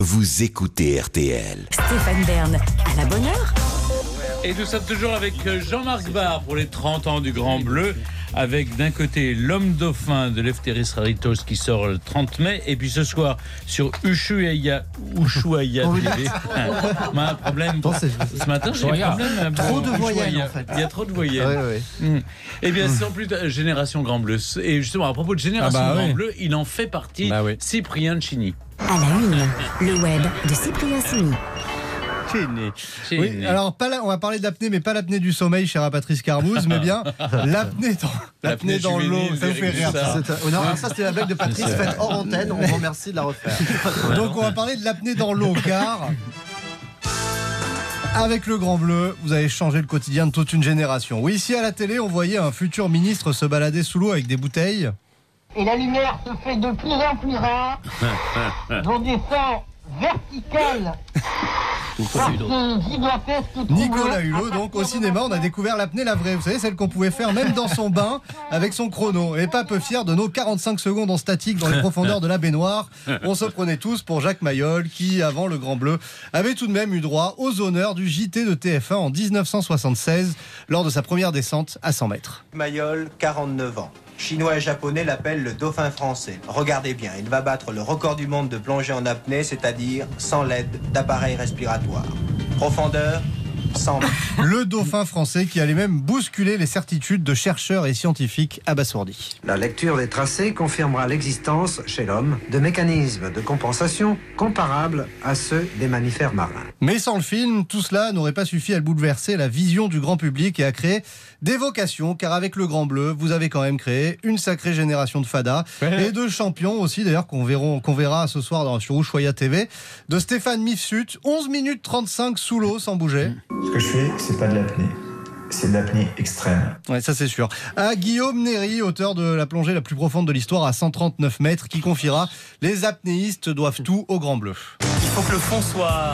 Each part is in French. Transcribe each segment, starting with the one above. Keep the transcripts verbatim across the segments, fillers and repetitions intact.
Vous écoutez R T L. Stéphane Bern, à la bonne heure. Et nous sommes toujours avec Jean-Marc Barr pour les trente ans du Grand Bleu, avec d'un côté l'homme dauphin de Lefteris Raritos qui sort le trente mai, et puis ce soir sur Ushuaïa Ushuaïa T V. On a un problème. Ce matin, j'ai un problème. Trop de voyelles, en fait. Il y a trop de voyelles. Ouais, ouais. Mmh. Eh bien, sans plus de Génération Grand Bleu. Et justement, à propos de Génération Ah bah Grand oui. Bleu, il en fait partie. Bah oui. Cyprien Chini. À la une, le web de Cyprien Sini. Oui, alors pas la- on va parler d'apnée, mais pas l'apnée du sommeil, chère Patrice Carmouze, mais bien l'apnée dans, l'apnée L'apnée dans l'eau. juvénile Ça vous fait d'Éric rire, Dussard. ça. C'est un- non, ça c'était la blague de Patrice faite hors antenne. On vous remercie de la refaire. Donc on va parler de l'apnée dans l'eau, car avec le Grand Bleu, vous avez changé le quotidien de toute une génération. Oui, ici à la télé, on voyait un futur ministre se balader sous l'eau avec des bouteilles. Et la lumière se fait de plus en plus rare, dans des sens verticales, par ce gigantesque trou Nicolas bleu. Hulot, donc au cinéma, on a découvert l'apnée la vraie. Vous savez, celle qu'on pouvait faire même dans son bain avec son chrono. Et pas peu fier de nos quarante-cinq secondes en statique dans les profondeurs de la baignoire. On se prenait tous pour Jacques Mayol, qui, avant le Grand Bleu, avait tout de même eu droit aux honneurs du J T de T F un en dix-neuf cent soixante-seize, lors de sa première descente à cent mètres. Mayol, quarante-neuf ans. Chinois et japonais l'appellent le dauphin français. Regardez bien, il va battre le record du monde de plongée en apnée, c'est-à-dire sans l'aide d'appareil respiratoire. Profondeur, cent mètres. Le dauphin français qui allait même bousculer les certitudes de chercheurs et scientifiques abasourdis. La lecture des tracés confirmera l'existence, chez l'homme, de mécanismes de compensation comparables à ceux des mammifères marins. Mais sans le film, tout cela n'aurait pas suffi à bouleverser la vision du grand public et à créer des vocations, car avec le Grand Bleu, vous avez quand même créé une sacrée génération de fadas et de champions aussi, d'ailleurs, qu'on verra, qu'on verra ce soir dans, sur Ushuaïa T V, de Stéphane Mifsut, onze minutes trente-cinq sous l'eau sans bouger. Ce que je fais, c'est pas de l'apnée, c'est de l'apnée extrême. Ouais, ça c'est sûr. À Guillaume Néry, auteur de la plongée la plus profonde de l'histoire à cent trente-neuf mètres, qui confiera « Les apnéistes doivent tout au Grand Bleu ». Il faut que le fond soit,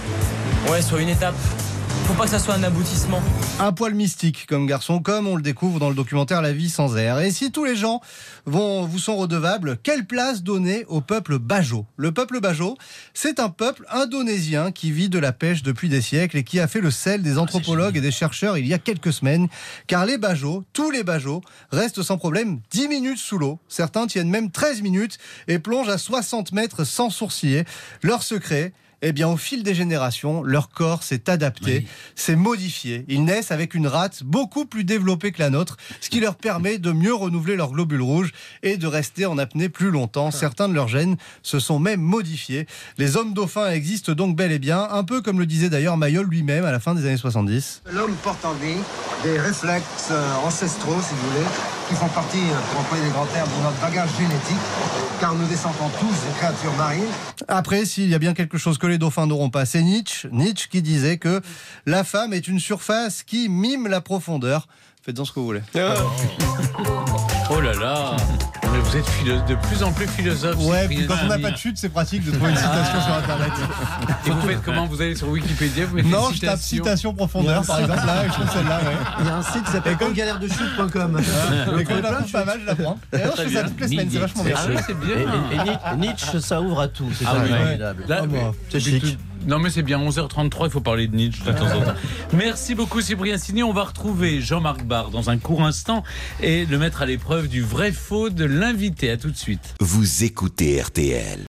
ouais, soit une étape. Faut pas que ça soit un aboutissement. Un poil mystique comme garçon, comme on le découvre dans le documentaire La vie sans air. Et si tous les gens vont, vous sont redevables, quelle place donner au peuple Bajo ? Le peuple Bajo, c'est un peuple indonésien qui vit de la pêche depuis des siècles et qui a fait le sel des anthropologues et des chercheurs il y a quelques semaines. Car les Bajos, tous les Bajos, restent sans problème dix minutes sous l'eau. Certains tiennent même treize minutes et plongent à soixante mètres sans sourciller. Leur secret, eh bien, au fil des générations, leur corps s'est adapté, oui. s'est modifié. Ils naissent avec une rate beaucoup plus développée que la nôtre, ce qui leur permet de mieux renouveler leurs globules rouges et de rester en apnée plus longtemps. Certains de leurs gènes se sont même modifiés. Les hommes dauphins existent donc bel et bien, un peu comme le disait d'ailleurs Mayol lui-même à la fin des années soixante-dix. L'homme porte en lui des réflexes euh, ancestraux, si vous voulez, qui font partie, euh, pour employer les grands termes, de notre bagage génétique, car nous descendons tous des créatures marines. Après, s'il y a bien quelque chose que les dauphins n'auront pas, c'est Nietzsche. Nietzsche qui disait que la femme est une surface qui mime la profondeur. Faites-en ce que vous voulez. Oh là là, mais vous êtes philo- de plus en plus philosophe. Ouais, Cyprien puis quand on n'a Sini. pas de chute, c'est pratique de trouver une citation sur Internet. Et vous faites comment ? Vous allez sur Wikipédia, vous mettez Non, une je tape citation. citation profondeur, par exemple, là, et je trouve celle-là, ouais. Il y a un site qui s'appelle comme- galère de chute point com. Et comme je la trouve pas mal, je la prends. Et alors, je fais ça toutes les semaines, c'est vachement bien. Ah oui, c'est bien. Et, et- et Nietzsche, Nietzsche, ça ouvre à tout, c'est Ah oui, formidable. Là, Ah mais- bon, c'est puis chic. tout- Non mais c'est bien, onze heures trente-trois, il faut parler de Nietzsche de temps en temps. Merci beaucoup Cyprien Sini. On va retrouver Jean-Marc Barr dans un court instant et le mettre à l'épreuve du vrai faux de l'invité. À tout de suite. Vous écoutez R T L.